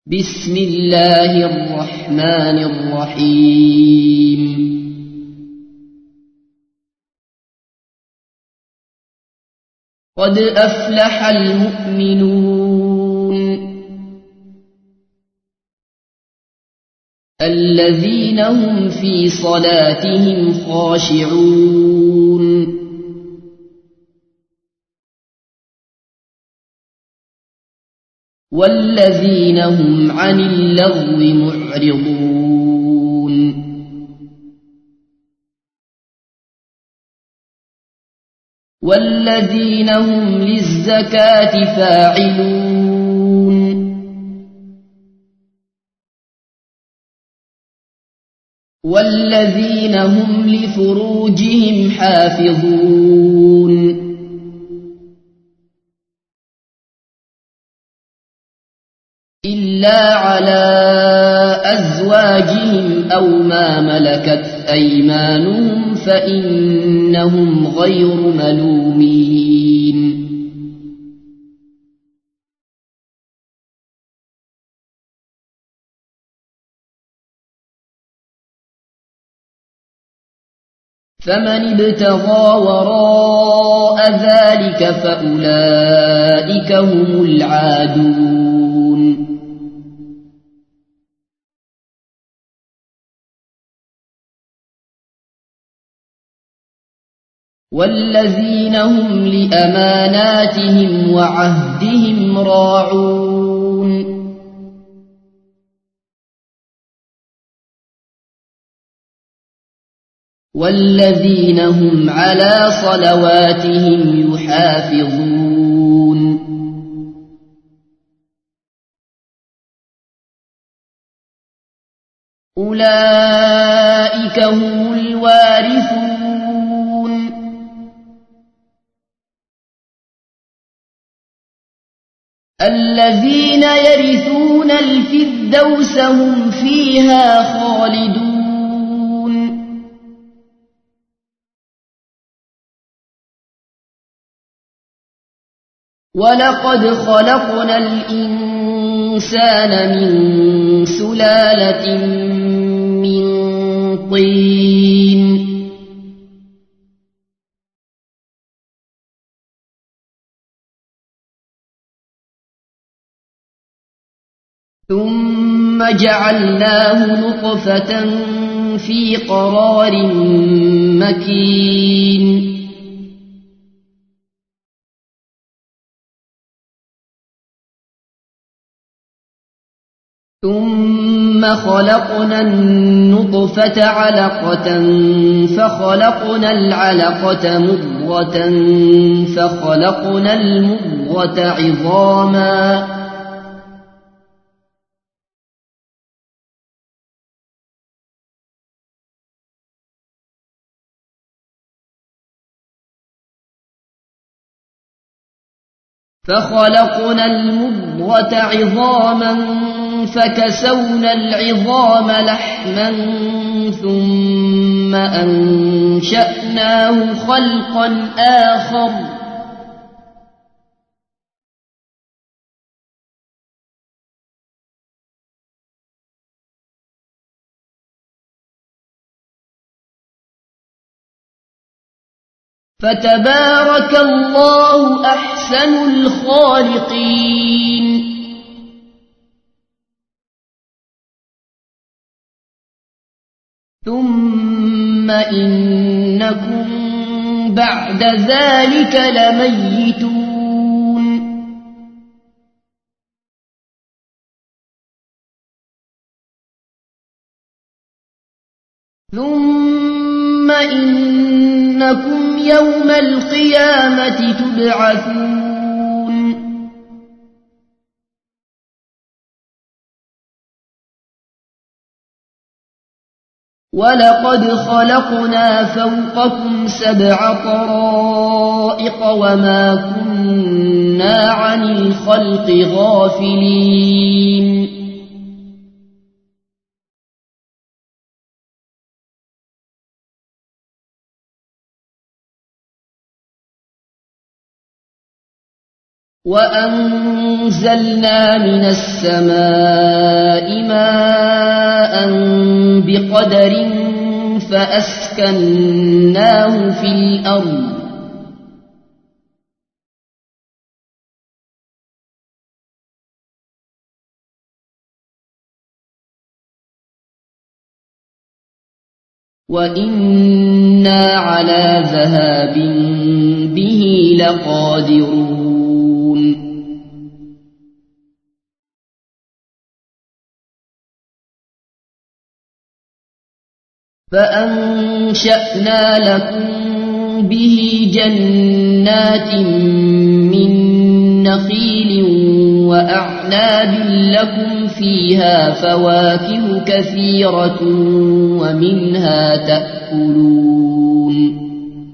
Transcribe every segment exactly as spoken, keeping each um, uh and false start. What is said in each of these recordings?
بسم الله الرحمن الرحيم قد أفلح المؤمنون الذين هم في صلاتهم خاشعون والذين هم عن اللغو معرضون والذين هم للزكاة فاعلون والذين هم لفروجهم حافظون إلا على أزواجهم أو ما ملكت أيمانهم فإنهم غير ملومين فمن ابتغى وراء ذلك فأولئك هم العادون والذين هم لأماناتهم وعهدهم راعون والذين هم على صلواتهم يحافظون أولئك هم الوارثون الذين يرثون الفردوس هم فيها خالدون ولقد خلقنا الإنسان من سلالة من طين ثم جعلناه نطفة في قرار مكين ثم خلقنا النطفة علقة فخلقنا العلقة مضغة فخلقنا المضغة عظاما فخلقنا المضغة عظاما فكسونا العظام لحما ثم أنشأناه خلقا آخر فتبارك الله أحسن الخالقين ثم إنكم بعد ذلك لميتون ثم إنكم يوم القيامة تبعثون ولقد خلقنا فوقكم سبع طرائق وما كنا عن الخلق غافلين وأنزلنا من السماء ماء بقدر فأسكناه في الأرض وإنا على ذهاب به لقادرون فأنشأنا لكم به جنات من نخيل وأعناب لكم فيها فواكه كثيرة ومنها تأكلون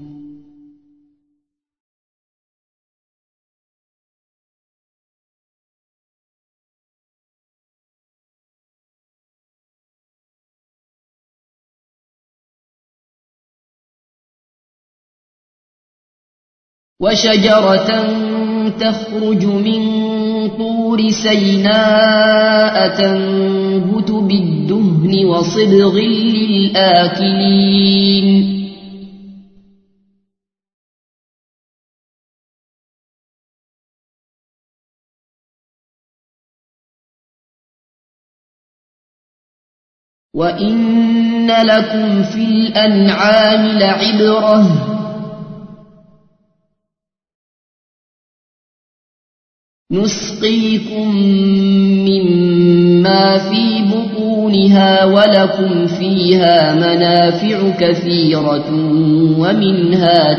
وشجرة تخرج من طور سيناء تنبت بالدهن وصبغ للآكلين وإن لكم في الأنعام لعبرة نسقيكم مما في بطونها ولكم فيها منافع كثيرة ومنها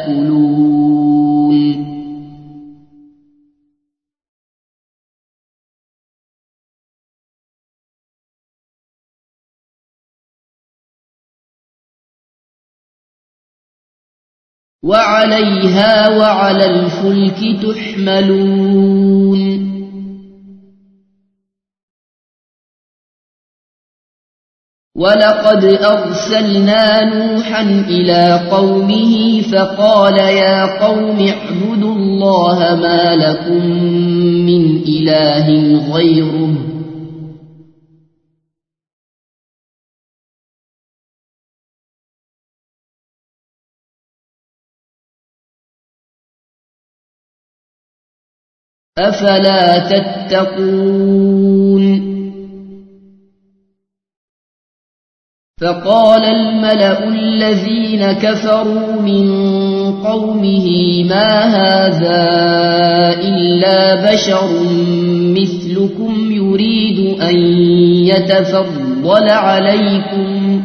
تأكلون وعليها وعلى الفلك تحملون ولقد أرسلنا نوحا إلى قومه فقال يا قوم اعبدوا الله ما لكم من إله غيره أفلا تتقون فقال الملأ الذين كفروا من قومه ما هذا إلا بشر مثلكم يريد أن يتفضل عليكم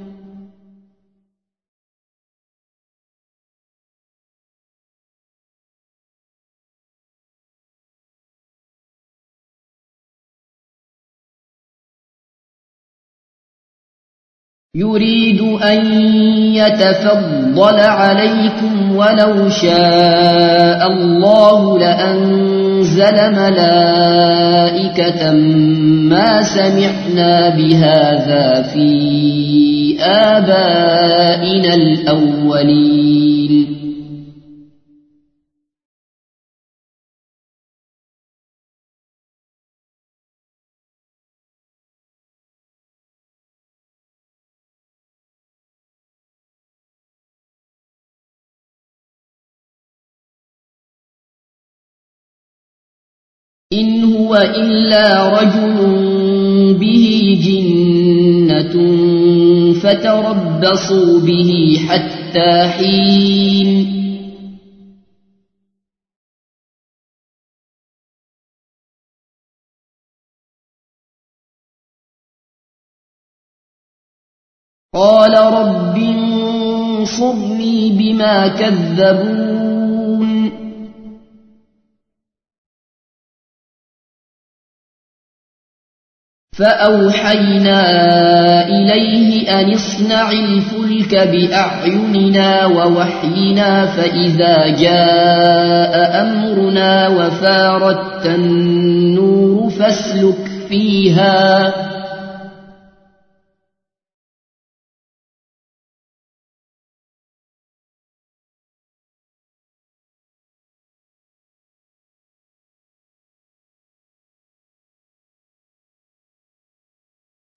يريد أن يتفضل عليكم ولو شاء الله لأنزل ملائكة ما سمعنا بهذا في آبائنا الأولين إن هو إلا رجل به جنة فتربصوا به حتى حين قال رب انصرني بما كذبون فأوحينا إليه أن اصنع الفلك بأعيننا ووحينا فإذا جاء أمرنا وفارت النور فاسلك فيها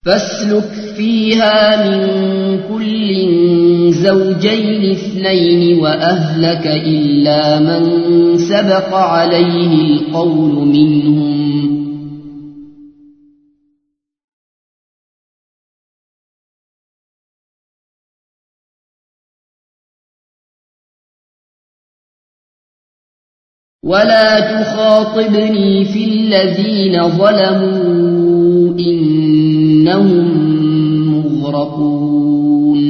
فاسلك فيها من كل زوجين اثنين وأهلك إلا من سبق عليه القول منهم ولا تخاطبني في الذين ظلموا إنهم مغرقون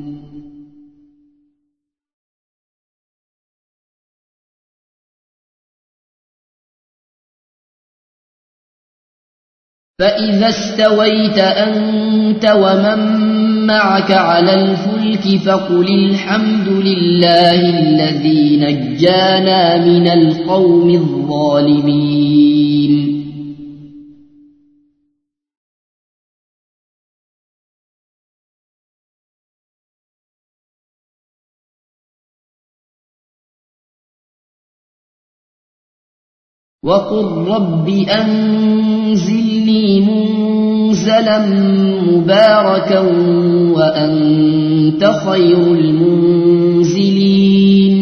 فإذا استويت أنت ومن معك على الفلك فقل الحمد لله الذي نجانا من القوم الظالمين وقل رب أنزلني منزلا مباركا وأنت خير المنزلين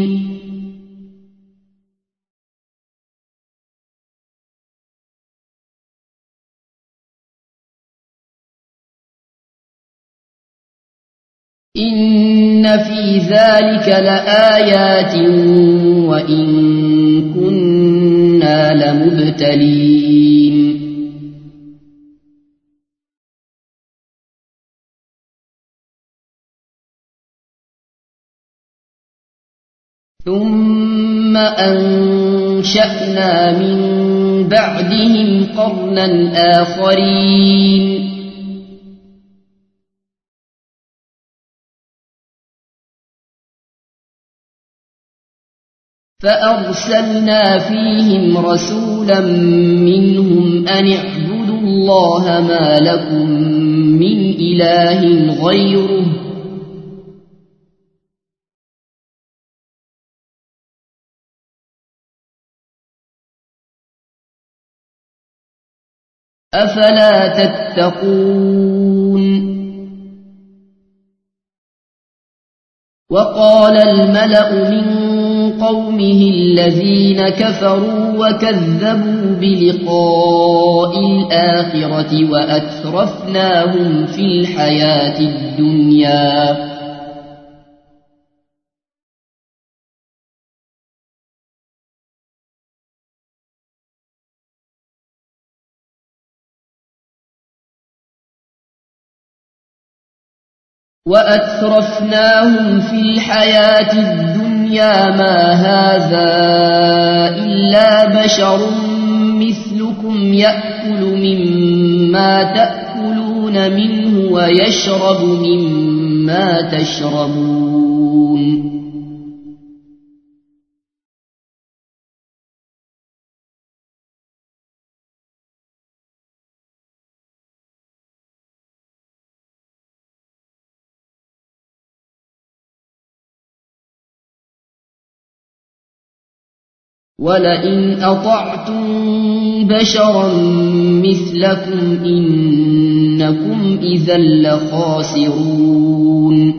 إن في ذلك لآيات وإن كنا لمبتلين ثم أنشأنا من بعدهم قرنا آخرين فأرسلنا فيهم رسولا منهم أن اعبدوا الله ما لكم من إله غيره أفلا تتقون وقال الملأ من قومه الذين كفروا وكذبوا بلقاء الآخرة وأترفناهم في الحياة الدنيا وأترفناهم في الحياة الدنيا ما هذا إلا بشر مثلكم يأكل مما تأكلون منه ويشرب مما تشربون ولئن أطعتم بشرا مثلكم إنكم إذا لخاسرون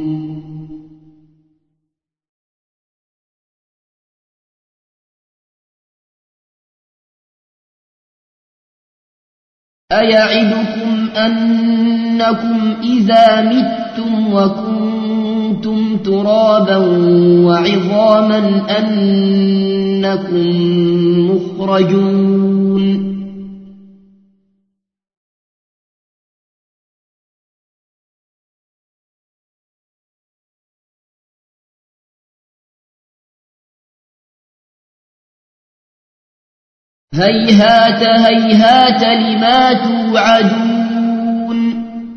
أيعدكم أنكم إذا متم وكنتم ترابا وعظاما أنكم مخرجون هيهات هيهات لما توعدون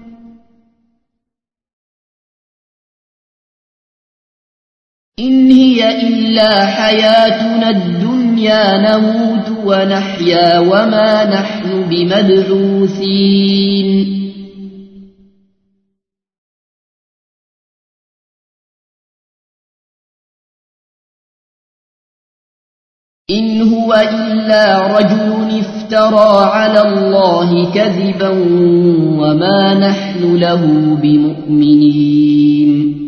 إن هي إلا حياتنا الدنيا نموت ونحيا وما نحن بمبعوثين إن هو إلا رجل افترى على الله كذبا وما نحن له بمؤمنين.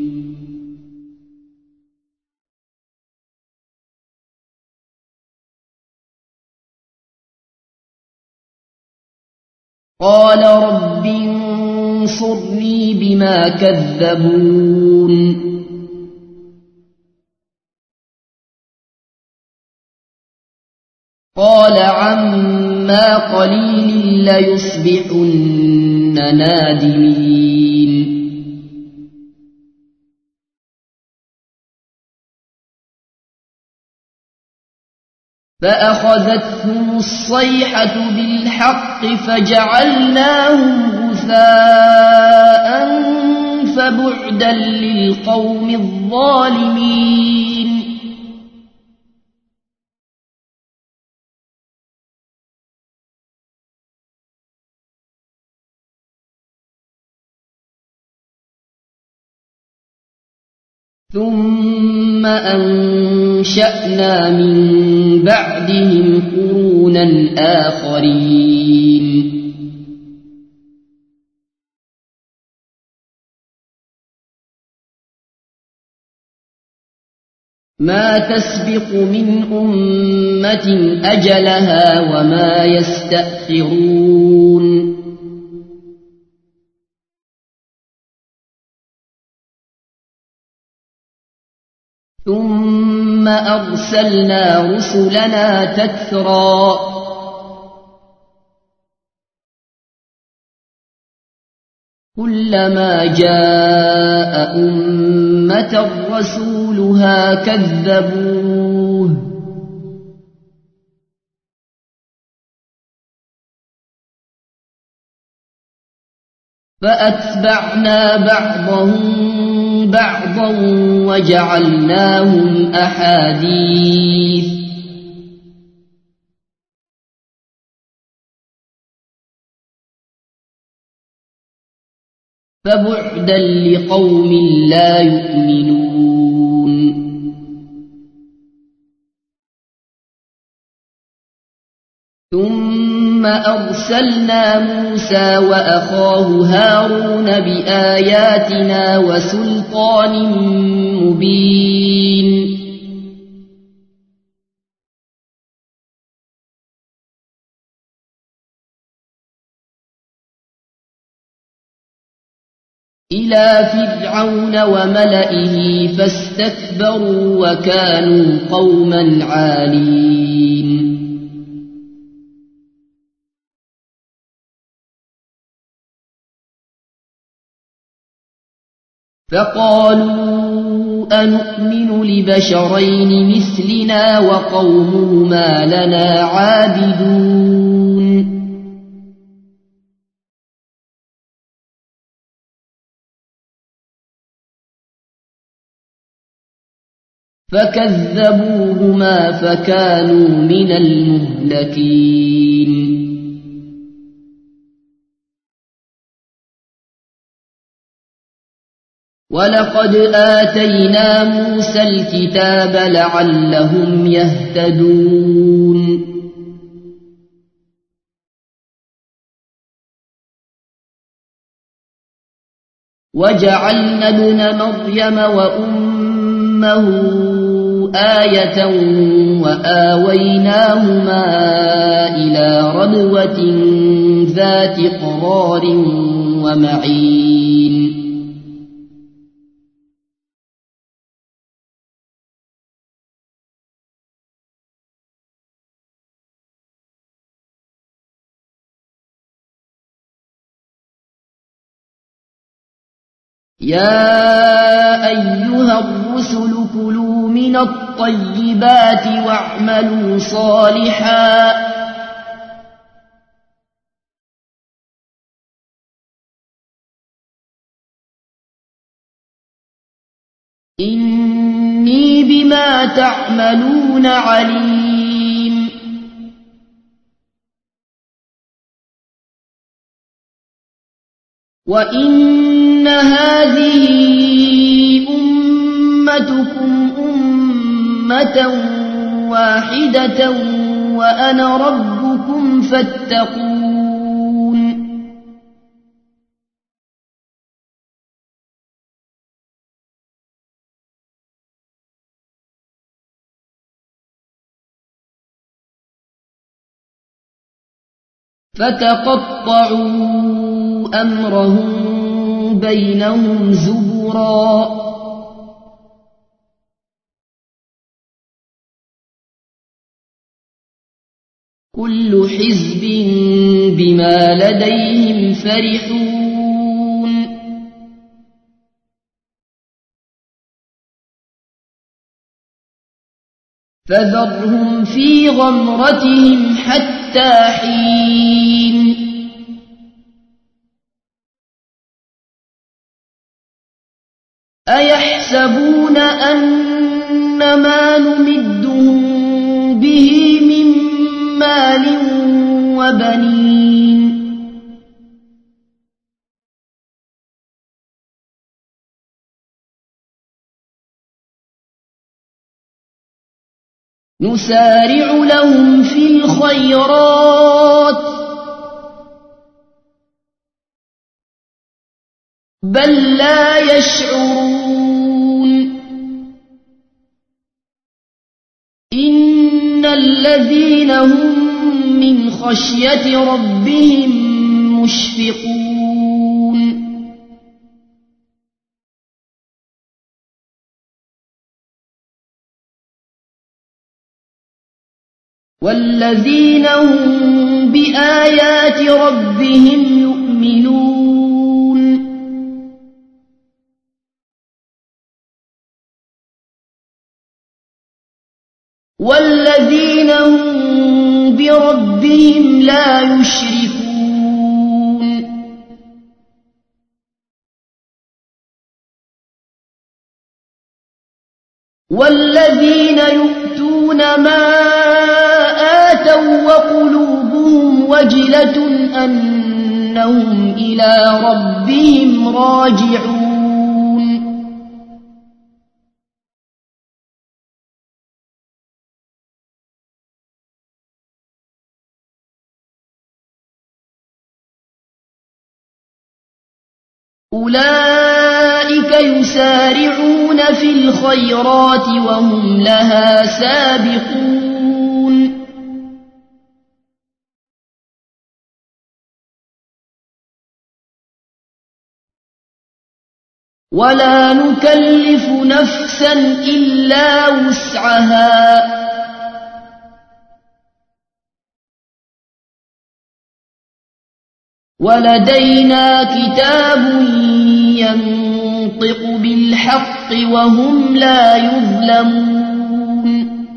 قال رب انصرني بما كذبون. قال عما قليل ليصبحن نادمين. فأخذتهم الصيحة بالحق فجعلناهم غثاء فبعدا للقوم الظالمين. ثم أنشأنا من بعدهم قرونا آخرين. ما تسبق من أمة أجلها وما يستأخرون. ثم أرسلنا رسلنا تترى كلما جاء أمة رسولها كذبوه فأتبعنا بعضهم بعضا وجعلناهم أحاديث فبعدا لقوم لا يؤمنون. ثم أرسلنا موسى وأخاه هارون بآياتنا وسلطان مبين. إلى فرعون وملئه فاستكبروا وكانوا قوما عالين. فقالوا أنؤمن لبشرين مثلنا وقومهما لنا عابدون. فكذبوهما فكانوا من المهلكين. ولقد آتينا موسى الكتاب لعلهم يهتدون. وجعلنا ابن مريم وأمه آية وآويناهما إلى ربوة ذات قرار ومعين. يا أيها الرسل كلوا من الطيبات واعملوا صالحا إني بما تعملون عليم. وإن هذه أمتكم أمة واحدة وأنا ربكم فاتقون فتقطعوا أمرهم بينهم زبرا كل حزب بما لديهم فرحون فذرهم في غمرتهم حتى حين أيحسبون أن ما نمدهم به من مال وبنين نسارع لهم في الخيرات بل لا يشعرون إن الذين هم من خشية ربهم مشفقون والذين هم بآيات ربهم يؤمنون والذين هم بربهم لا يشركون والذين يؤتون ما آتوا وقلوبهم وجلة أنهم إلى ربهم راجعون أولئك يسارعون في الخيرات وهم لها سابقون ولا نكلف نفسا إلا وسعها ولدينا كتاب ينطق بالحق وهم لا يظلمون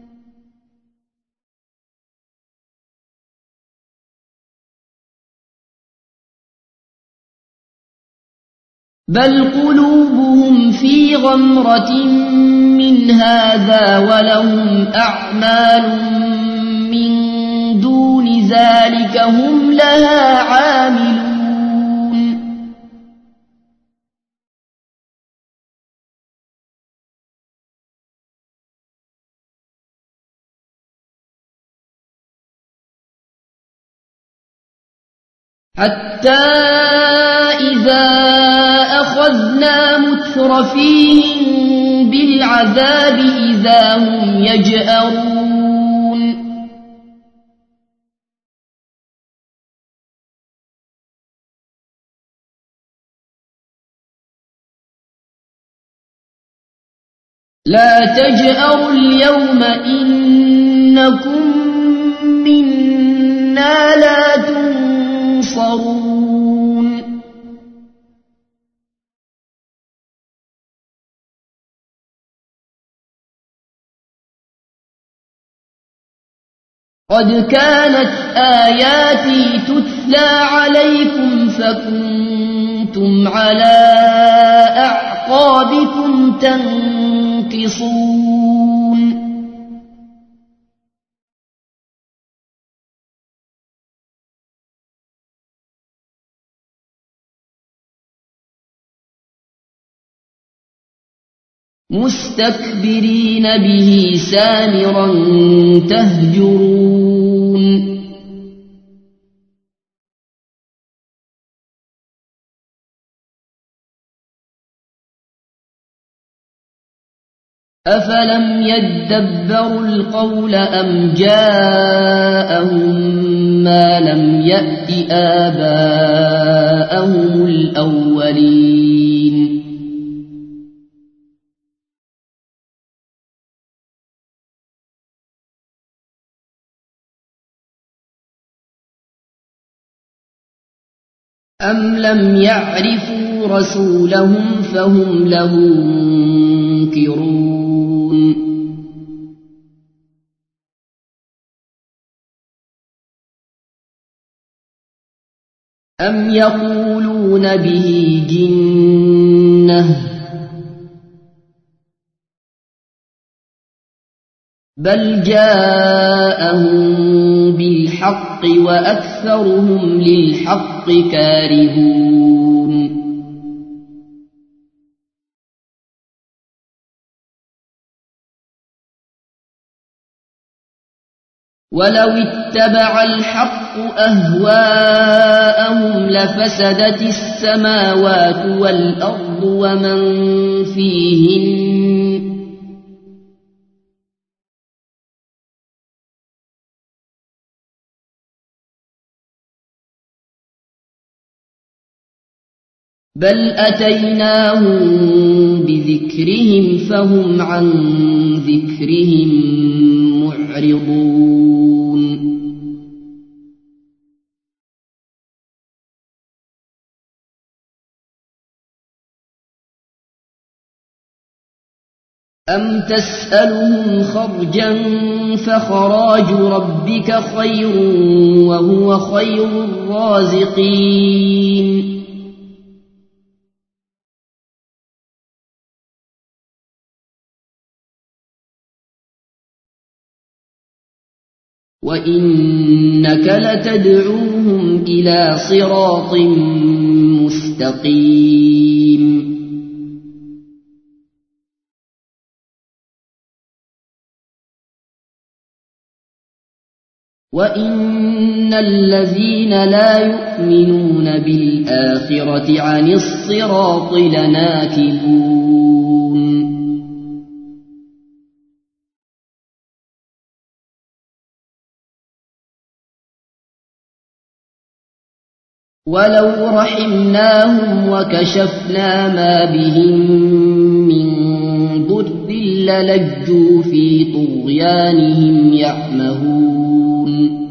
بل قلوبهم في غمرة من هذا ولهم أعمال من دون ذلك هم لها عاملون حتى إذا أخذنا مترفيهم بالعذاب إذا هم يجأرون لا تجأروا اليوم إنكم منا لا تنصرون قد كانت آياتي تتلى عليكم فكنتم على أعقابكم تنكصون مستكبرين به سامرا تهجرون أفلم يدبروا القول أم جاءهم ما لم يأت آباءهم الأولين أم لم يعرفوا رسولهم فهم له منكرون أم يقولون به جنة بل جاءهم بالحق وأكثرهم للحق كارهون ولو اتبع الحق أهواءهم لفسدت السماوات والأرض ومن فيهن بل أتيناهم بذكرهم فهم عن ذكرهم معرضون أم تسألهم خرجا فخراج ربك خير وهو خير الرازقين وإنك لتدعوهم إلى صراط مستقيم وإن الذين لا يؤمنون بالآخرة عن الصراط لناكبون ولو رحمناهم وكشفنا ما بهم من ضر للجوا في طغيانهم يعمهون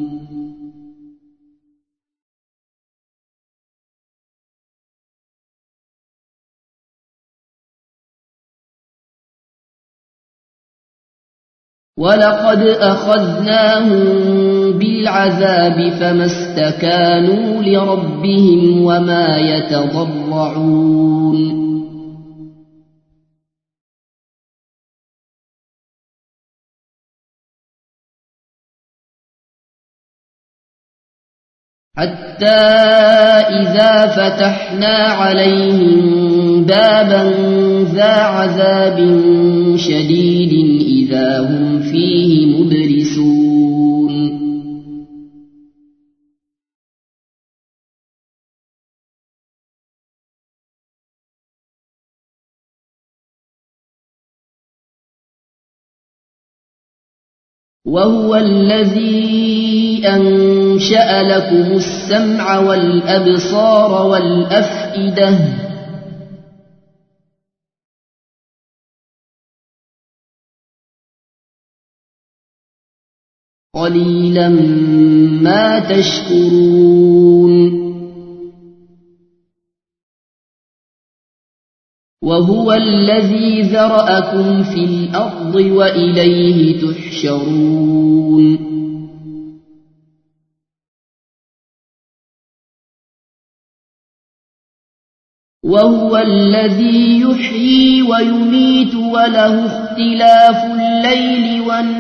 ولقد أخذناهم بالعذاب فما استكانوا لربهم وما يتضرعون حتى إذا فتحنا عليهم بابا ذا عذاب شديد إذا هم فيه مبلسون وهو الذي أنشأ لكم السمع والأبصار والأفئدة قليلا ما تشكرون وهو الذي ذرأكم في الأرض وإليه تحشرون وهو الذي يحيي ويميت وله اختلاف الليل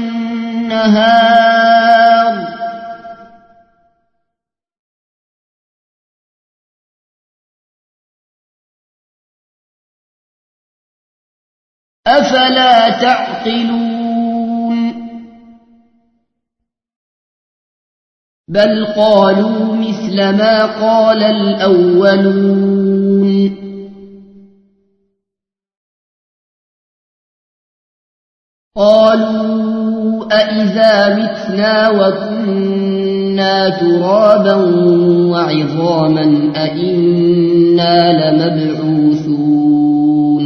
والنهار أفلا تعقلون بل قالوا مثل ما قال الأولون قالوا أإذا متنا وكنا ترابا وعظاما أإنا لمبعوثون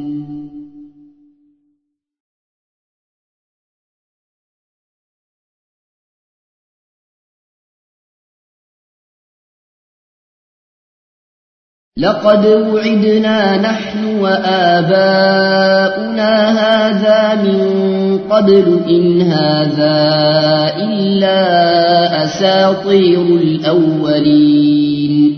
لقد وعدنا نحن وآباؤنا هذا من قبل إن هذا إلا أساطير الأولين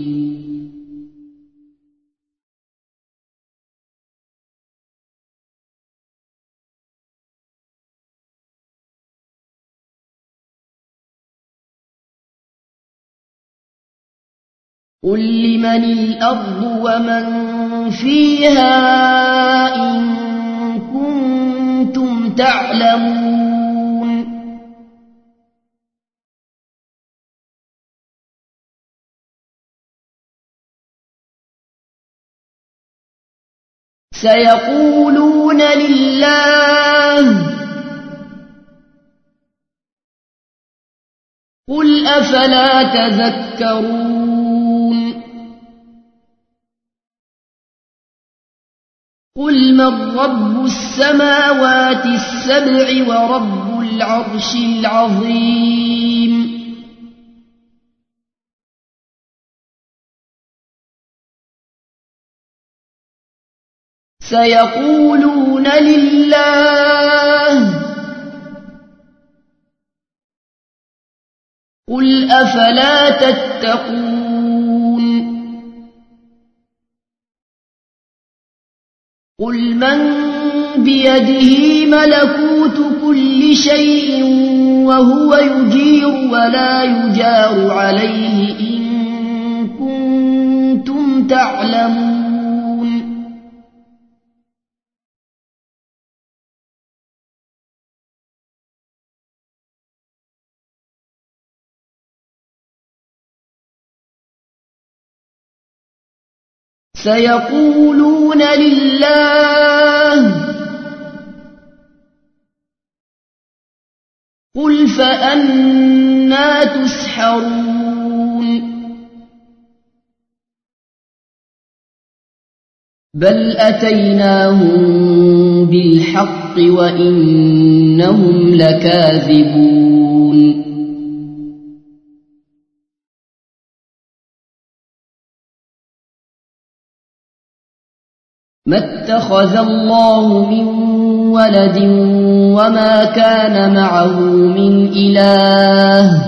قل لمن الأرض ومن فيها إن كنتم تعلمون سيقولون لله قل أفلا تذكرون قل من رب السماوات السبع ورب العرش العظيم سيقولون لله قل أفلا تتقون قل من بيده ملكوت كل شيء وهو يجير ولا يجار عليه إن كنتم تعلمون سيقولون لله قل فأنى تسحرون بل أتيناهم بالحق وإنهم لكاذبون ما اتخذ الله من ولد وما كان معه من إله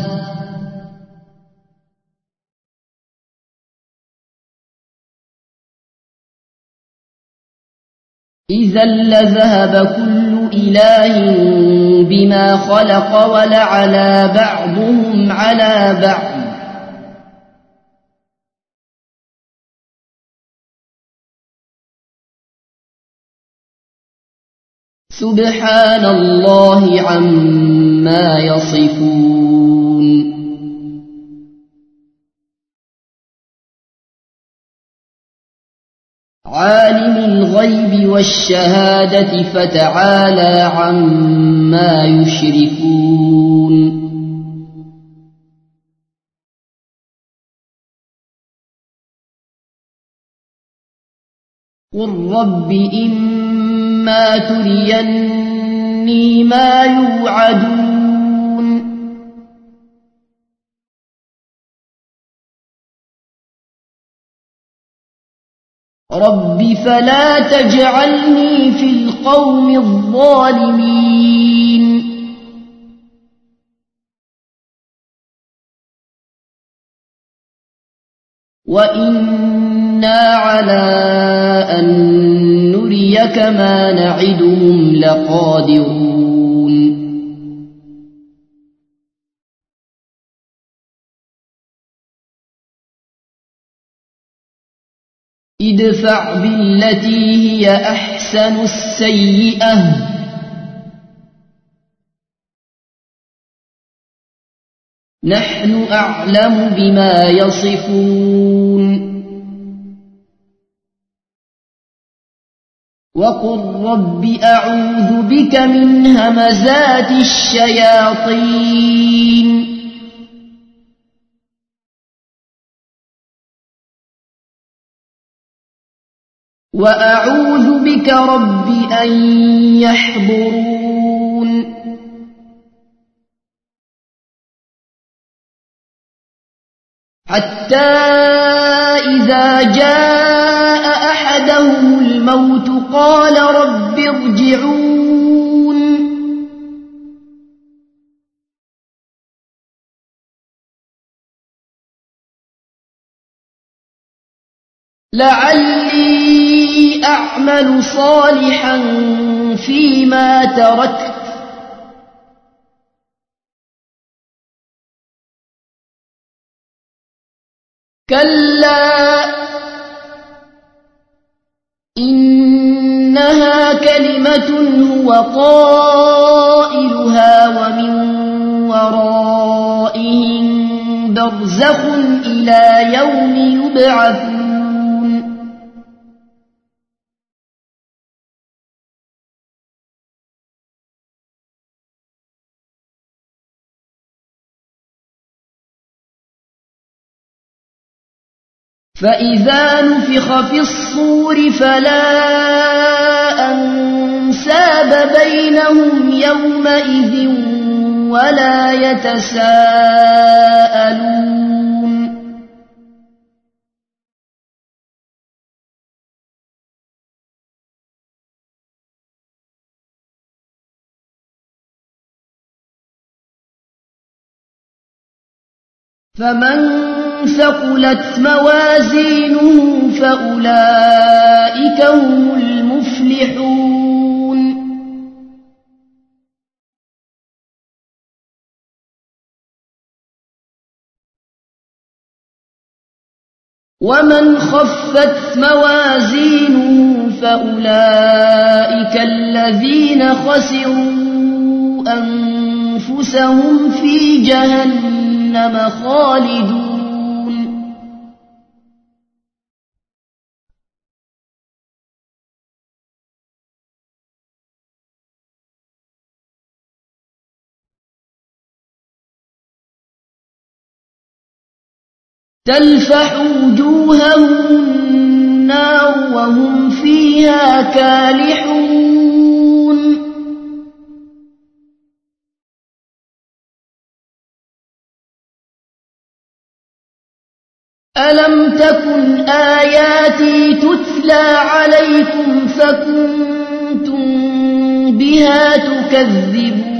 إذا لذهب كل إله بما خلق ولعلى بعضهم على بعض سبحان الله عما يصفون عالم الغيب والشهادة فتعالى عما يشركون قل رب إما تريني ما يوعدون رب فلا تجعلني في القوم الظالمين وإنا على أن نريك ما نعدهم لقادرون ادفع بالتي هي أحسن السيئة نحن أعلم بما يصفون وقل رب أعوذ بك من همزات الشياطين وأعوذ بك رب أن يحضرون حتى إذا جاء أحدهم الموت قال رب ارجعون لعلي أعمل صالحا فيما تركت كلا إنها كلمة هو قائلها ومن ورائهم برزخ إلى يوم يبعثون فإذا نفخ في الصور فلا أنساب بينهم يومئذ ولا يتساءلون فمن ثقلت موازينه فأولئك هم المفلحون ومن خفت موازينه فأولئك الذين خسروا أنفسهم في جهنم خالدون تلفح وجوههم النار وهم فيها كالحون ألم تكن آياتي تتلى عليكم فكنتم بها تكذبون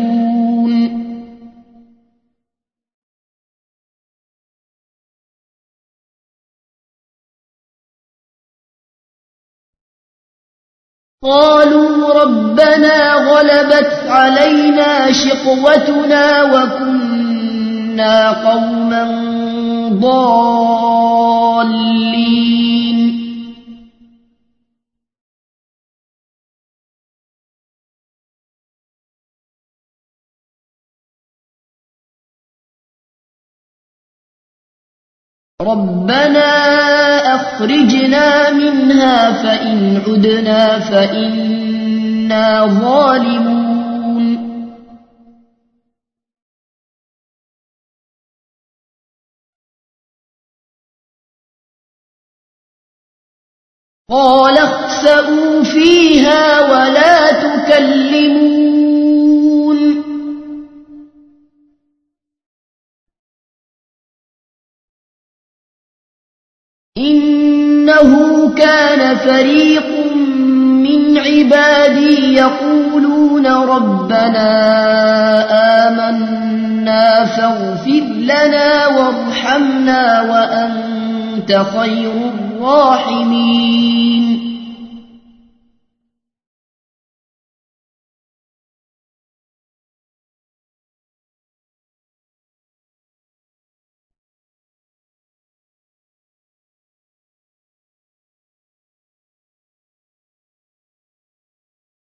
قالوا ربنا غلبت علينا شقوتنا وكنا قوما ضالين ربنا أخرجنا منها فإن عدنا فإنا ظالمون قال اخسئوا فيها ولا تكلمون إنه كان فريق من عبادي يقولون ربنا آمنا فاغفر لنا وارحمنا وأنت خير الراحمين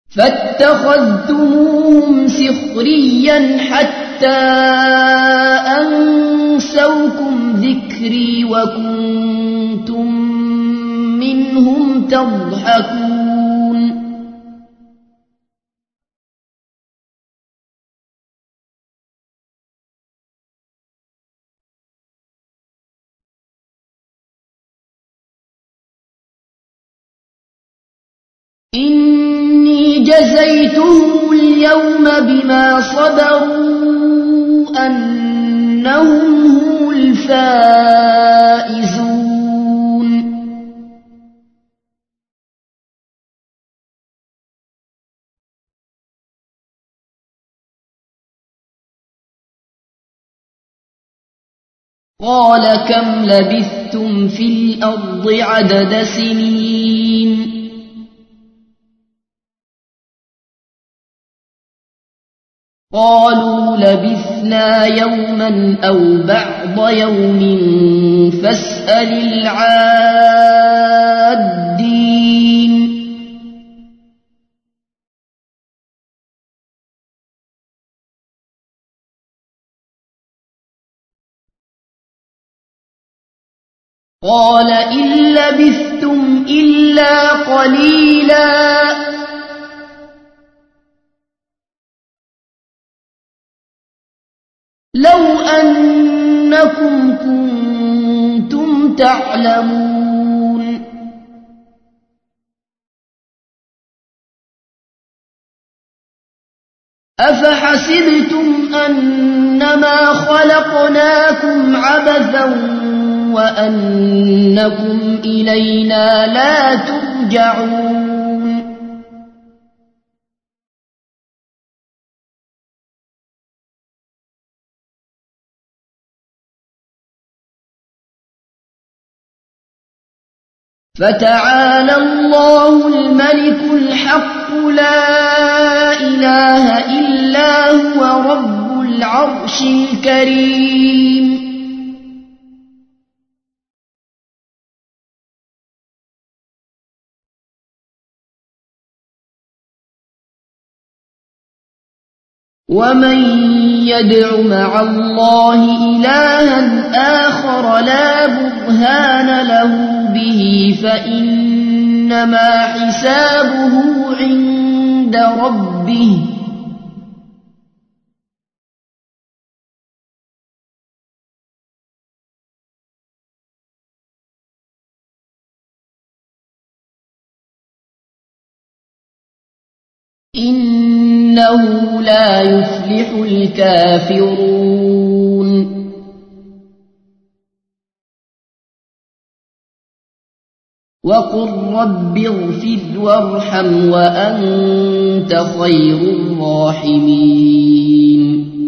فاتخذتموهم سخريا حتى أنسوكم ذكري وكنتم منهم تضحكون إني جزيتهم اليوم بما صبروا أنهم هم الفائزون قال كم لبثتم في الأرض عدد سنين قالوا لبثنا يوما أو بعض يوم فاسأل العادين قال إن لبثتم إلا قليلا لو أنكم كنتم تعلمون أفحسبتم أنما خلقناكم عبثا وأنكم إلينا لا ترجعون فتعالى الله الملك الحق لا إله إلا هو رب العرش الكريم ومن يدع مع الله إلها آخر لا برهان له به فإنما حسابه عند ربه إنه لا يفلح الكافرون وقل رب اغفر وارحم وأنت خير الراحمين